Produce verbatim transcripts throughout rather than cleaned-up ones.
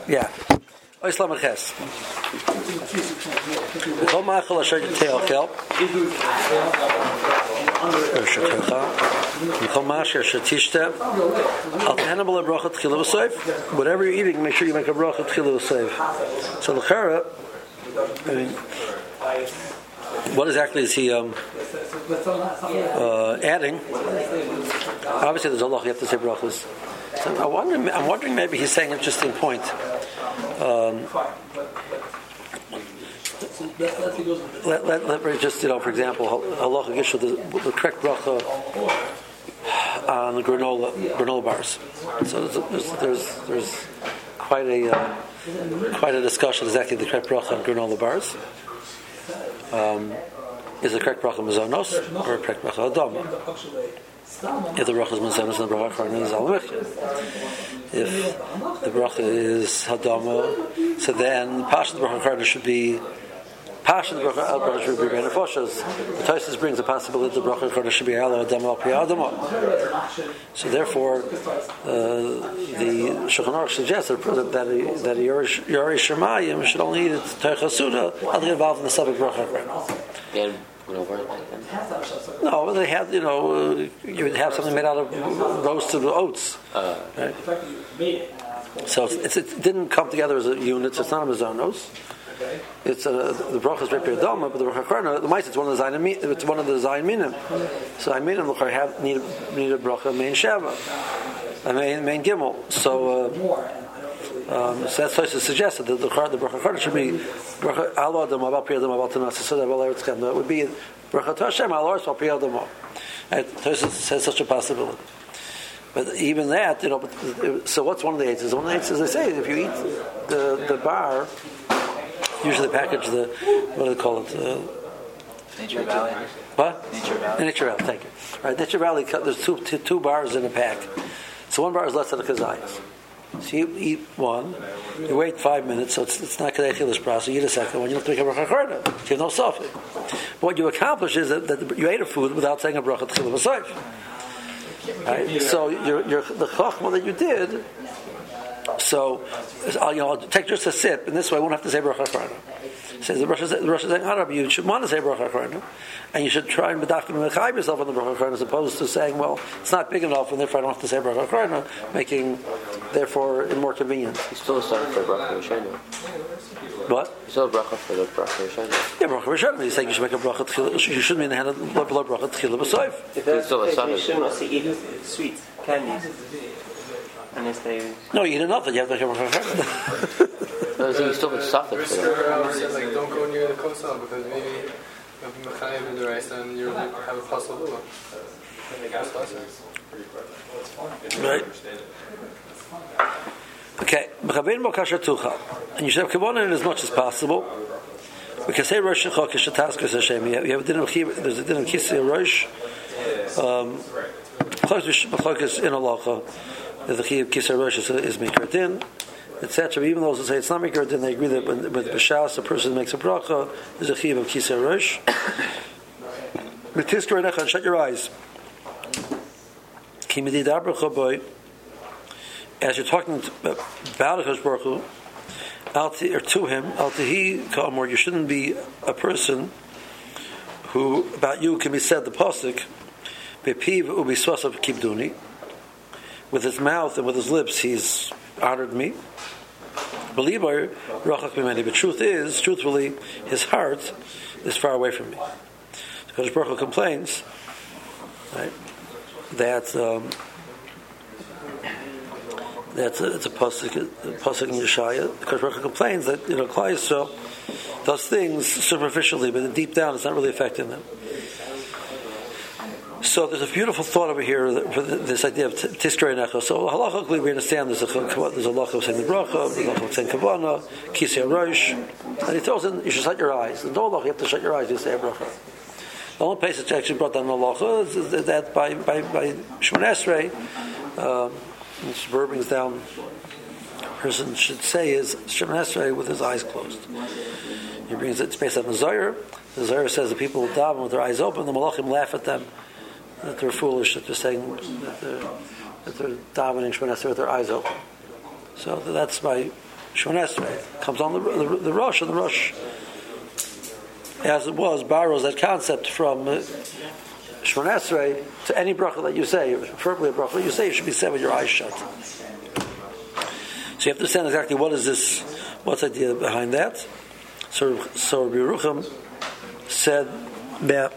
Yeah. Oislam Ches. Kol machal asher te'ochel. Or shetecha. Kol machal asher tishta. Al tehenabel bracha tchila v'soif. Whatever you're eating, make sure you make a bracha tchila v'soif. So l'chara, I mean, what exactly is he um, uh, adding? Obviously, there's a lot you have to say brachas. So I wonder, I'm wondering maybe he's saying an interesting point. Um, let, let, let me just, you know, for example, halacha gishu, the, the correct bracha on the granola granola bars. So there's there's, there's quite a uh, quite a discussion exactly the correct bracha on granola bars. Um, is the correct bracha mazonos or the correct bracha adama? If the bracha is mazonos and the bracha acharna is al mechya. If the bracha is hadama, so then pasha the bracha acharna should be pasha the bracha al bracha should be benefoshas. The Tosfos brings the possibility that the bracha acharna should be al adama al pi adama. So therefore, uh, the Shulchan Aruch suggests that that that Yorei Shemayim should only eat it Teicha Suda. I'll get involved in the subject bracha acharna. No, they had, you know, uh, you would have something made out of roasted oats. Uh, right? So it's, it's, it didn't come together as a unit, so it's not a mazonos. It's a, the bracha is Repi Adama, but the bracha acharna, the mice, it's one of the zayin, it's one of the zayin minim. So I minim have need need a bracha main sheva, I mean main gimel. So. Uh, Um, so that's why it suggested that the the bracha acharna should be bracha al adam abal pri adam abal tanas. So that it would be bracha Hashem al oris abal pri adam. It says such a possibility. But even that, you know. But, so what's one of the eights? One of the eights, as I say, if you eat the the bar, usually package the what do they call it? Uh, Nature Valley. What? Nature Valley. Nature Valley. Thank you. All right, Nature Valley. There's two two, two bars in a pack. So one bar is less than a kazayas. So you eat one, you wait five minutes, so it's, it's not kedei chilas process. You eat a second one, you don't have to make a bracha acharna. You have no suffix. But what you accomplish is that, that you ate a food without saying a bracha tchila v'soif. Right? So you're, you're, the chachma that you did. So you know, I'll take just a sip, and this way I won't have to say bracha acharna. Says the Rosh Hashanah, you should want to say bracha acharna, and you should try and bedafkin mechayv yourself on the bracha acharna, as opposed to saying, well, it's not big enough, and therefore I don't have to say bracha acharna, making therefore it more convenient. You still start for bracha rishona. What? You still bracha for the bracha rishona. Yeah, bracha rishona. You're saying you should make a bracha tchila. You should mean the hand of below bracha tchila b'soif. If it's still a suffix, you shouldn't also eat sweet candies. Unless they... No, you eat enough that you have to make a bracha acharna. No, so you still have suffix for that. Says like don't go near the kosel because maybe you have mechayim in the rice and you have a puzzle lula. Right. Okay. And you should have kavanah in as much as possible. We can say Rosh Chodesh Taskas Hashem. You have a din of there's a din of Kisei Rosh. Um, Chodesh in halacha. The Chiyuv Kisei Rosh is Mikra Din, et cetera. Even those who say it's not Mikra Din, they agree that when, with B'shas, a person makes a bracha, there's a Chiyuv of Kisei Rosh. B'tiskar Necha, shut your eyes. Ki mididar bracha boy. As you're talking about Hakadosh Baruch Hu, or to him, al tehi ka'amor, you shouldn't be a person who about you can be said the pasuk bepiv ubisvasav kibduni. With his mouth and with his lips, he's honored me. Believer, rachak mimeni. But truth is, truthfully, his heart is far away from me. Because Baruch Hu complains, right, that um, that's a, it's a pasuk, a pasuk in Yeshaya. Because Baruch Hu complains that you know Klal Yisrael does things superficially, but deep down, it's not really affecting them. So there's a beautiful thought over here for this idea of Tiskrei Necha. So halachically we understand there's a there's a halacha saying the bracha, there's a halacha saying kavanah, Kisei Rosh, and he tells him you should shut your eyes. And no halacha you have to shut your eyes. You say a bracha. The only place that's actually brought down the halacha is that by by by Shemon Esrei, um, which brings down. A person should say is Shemon Esrei with his eyes closed. He brings it. It's based on the Zohar. The Zohar says the people will daven with their eyes open. The malachim laugh at them. That they're foolish, that they're saying that they're, that they're davening Shemon Esrei with their eyes open. So that's my Shemon Esrei. Comes on the, the, the Rosh, and the Rosh, as it was, borrows that concept from uh, Shemon Esrei to any bracha that you say, preferably a bracha that you say, it should be said with your eyes shut. So you have to understand exactly what is this, what's the idea behind that. So, so Rabbi Yerucham said that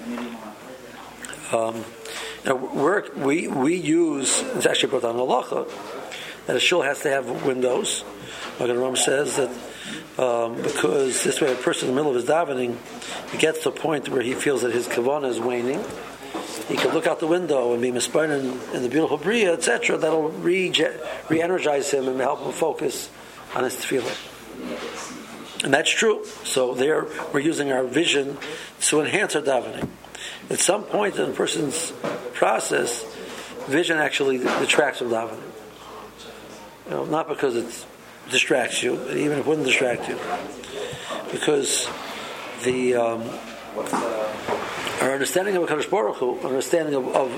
um, you know, we're, we we use, it's actually brought down in halacha, that a shul has to have windows. Like the Ram says that um, because this way a person in the middle of his davening, he gets to a point where he feels that his kavanah is waning. He can look out the window and be misparnin in the beautiful bria, et cetera. That'll re re-energize him and help him focus on his tefillah. And that's true. So there, we're using our vision to enhance our davening. At some point in a person's process, vision actually detracts from davening. You know, not because it distracts you, even if it wouldn't distract you, because the um, our understanding of HaKadosh Baruch Hu, understanding of, of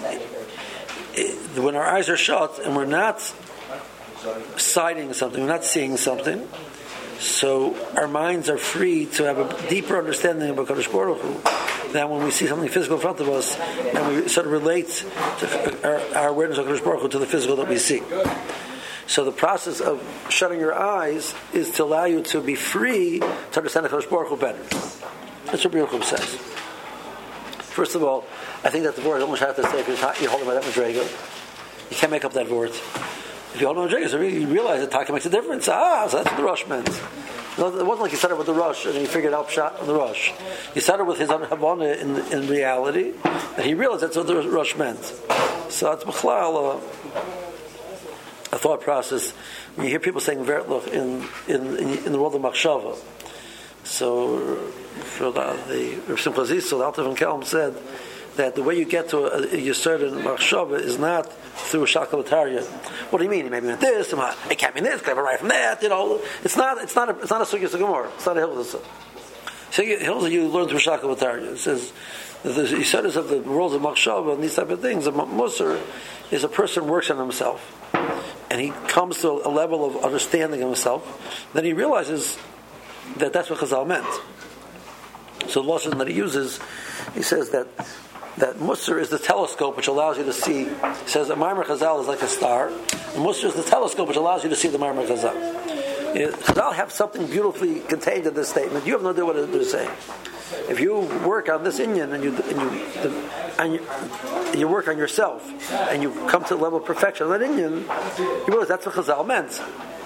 when our eyes are shut and we're not sighting something, we're not seeing something, so our minds are free to have a deeper understanding of HaKadosh Baruch Hu than when we see something physical in front of us and we sort of relate to our, our awareness of HaKadosh Baruch Hu to the physical that we see. So the process of shutting your eyes is to allow you to be free to understand HaKadosh Baruch Hu better. That's what Rabbi Yerucham says. First of all, I think that the word almost have to say because you're holding by that madrega. You can't make up that word. If you hold on madrega, so you realize that taka makes a difference. Ah, so that's what the Rosh meant. It wasn't like you started with the Rosh and then you figured out shot on the Rosh. You started with his Havana in in reality, and he realized that's what the Rosh meant. So it's b'chlal uh, a thought process. When you hear people saying Vertluch in in in the world of Machshava. So for the Rav Simcha Zissel, the Alter von Kelm said that the way you get to a, a Yesod in Machshava is not through a Shakalatariya. What do you mean? It may mean this, it can't mean this, can I right from that, you know. It's not it's not a it's not a Sugyas Gemara. It's not a Hilchos. So Hilchos you learn through Shakalatariya. It says the Yesod of the worlds of Machshava and these type of things, a Musar is a person who works on himself. And he comes to a level of understanding himself, then he realizes that that's what Chazal meant. So the lesson that he uses, he says that that Musar is the telescope which allows you to see. He says that Ma'amar Chazal is like a star, and Musar is the telescope which allows you to see the Ma'amar Chazal. Chazal have something beautifully contained in this statement. You have no idea what they're saying. If you work on this inyan and you and you and you, you work on yourself and you come to the level of perfection on that inyan, you realize that's what Chazal meant.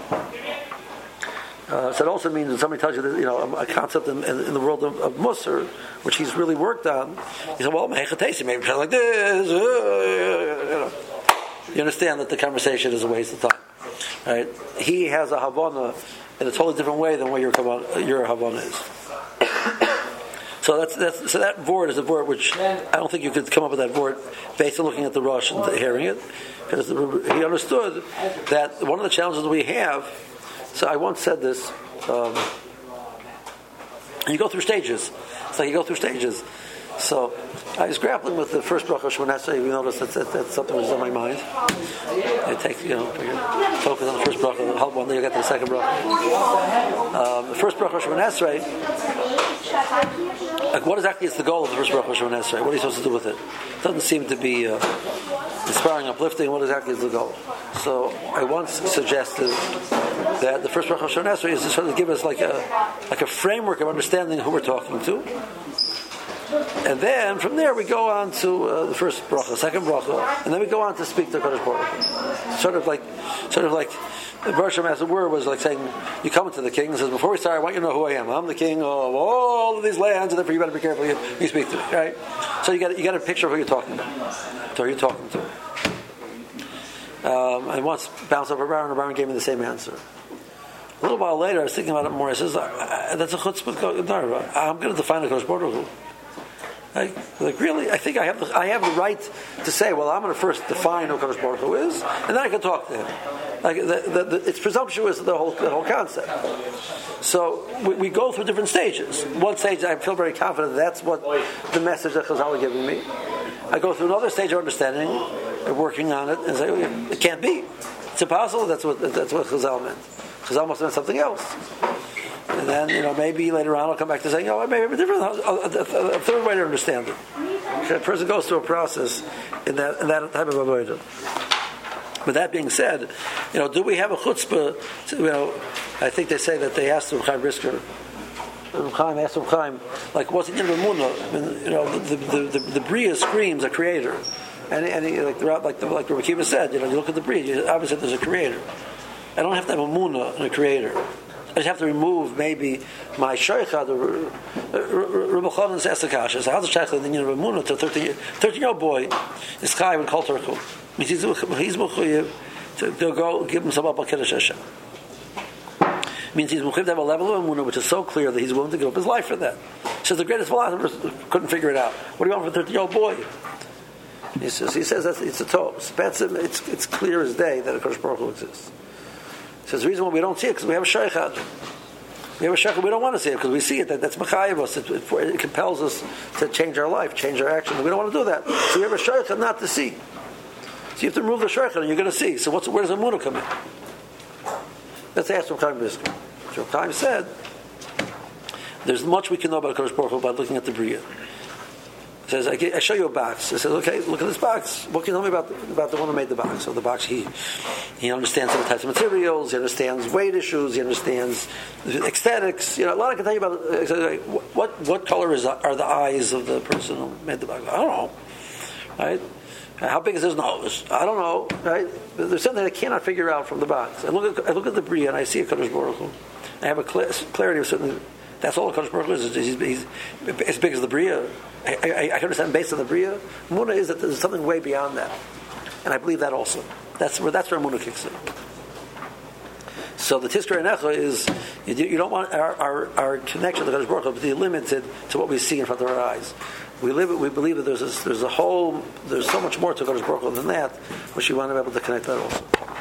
Uh, so it also means when somebody tells you that, you know, a concept in, in, in the world of, of Musar, which he's really worked on, he said, well, mehechatesi, maybe like this. Uh, you know. You understand that the conversation is a waste of time, right? He has a Havana in a totally different way than what your your Havana is. So that's, that's so that vort is a vort which I don't think you could come up with that vort based on looking at the Rosh and hearing it, because he understood that one of the challenges we have. So I once said this. Um, you go through stages. It's like you go through stages. So I was grappling with the first bracha Shemon Esrei. You notice that, that that's something that was on my mind. You take, you know, focus on the first bracha. Help one, then you get to the second bracha. Um, the first bracha Shemon Esrei. Like, what exactly is the goal of the first bracha Shemon Esrei? What are you supposed to do with it? It doesn't seem to be uh, inspiring, uplifting. What exactly is the goal? So I once suggested that the first bracha Shemon Esrei is to sort of give us like a like a framework of understanding who we're talking to. And then from there we go on to uh, the first bracha, second bracha, and then we go on to speak to Kadosh Baruch Hu. Sort of like, sort of like, the Bershom as it were was like saying, you come into the king and says, before we start, I want you to know who I am. I'm the king of all of these lands, and therefore you better be careful you, you speak to me, right? So you got you got a picture of who you're talking about, to who you're talking to. Um, I once bounced over Baron, and Baron gave me the same answer. A little while later, I was thinking about it more. I says, that's a chutzpah. I'm going to define a Kadosh Baruch Hu. Like, like really, I think I have the, I have the right to say, well, I'm going to first define who Kadosh Baruch Hu is, and then I can talk to him. Like the, the, the, it's presumptuous, the whole the whole concept. So we, we go through different stages. One stage, I feel very confident that's what the message that Chazal is giving me. I go through another stage of understanding, and working on it, and say, it can't be. It's impossible. That's what that's what Chazal meant. Chazal must have meant something else. And then, you know, maybe later on I'll come back to saying, oh, maybe a different, a, a, a third way to understand it. A person goes through a process in that, in that type of avodah. But that being said, you know, do we have a chutzpah? To, you know, I think they say that they asked Reb Chaim Brisker, Reb Chaim asked Reb Chaim, like, what's the name of Munah? I mean, you know, the the, the, the Bria screams a creator. And, and he, like, like, the, like Rabbi Kiva said, you know, you look at the Bria, obviously there's a creator. I don't have to have a Munah and a creator. I just have to remove maybe my shaycha. Rabbi Chanan asked the kasha, so how's the shaycha in the union of Munah to a thirteen-year-old boy is chayiv and kol terchul? Means he's he's mechuyev to go give himself up on Kiddush Hashem. Means he's mechuyev to have a level of Munah which is so clear that he's willing to give up his life for that. So the greatest philosophers couldn't figure it out. What do you want from a thirteen-year-old boy? He says he says that it's a tov. It's it's clear as day that a Kodesh Baruch Hu exists. He says the reason why we don't see it because we have a shaycha. We have a shaycha. We don't want to see it because we see it. That that's mechayev us. It, it, it compels us to change our life, change our action. We don't want to do that. So we have a shaycha not to see. So you have to remove the shaycha and you're going to see. So what's where does the Munah come in? Let's ask Reb Chaim Brisker. Reb Chaim said, "There's much we can know about Kodesh Baruch Hu by looking at the Bria." He says, I show you a box. He says, okay, look at this box. What can you tell me about the, about the one who made the box? So the box, he he understands different types of materials, he understands weight issues, he understands aesthetics. You know, a lot I can tell you about. What what color is are the eyes of the person who made the box? I don't know. Right? How big is his nose? I don't know. Right? But there's something I cannot figure out from the box. I look at I look at the Bria and I see a Kodesh Baruch Hu. I have a clarity of certain. That's all the Kodesh Baruch Hu is. He's, he's as big as the Bria. I, I, I can understand based on the Bria. Munah is that there's something way beyond that, and I believe that also. That's where that's where Munah kicks in. So the Tiskar Enecha is you, you don't want our, our, our connection to the Kodesh Baruch Hu to be limited to what we see in front of our eyes. We live. We believe that there's a, there's a whole there's so much more to Kodesh Baruch Hu than that, which we want to be able to connect that also.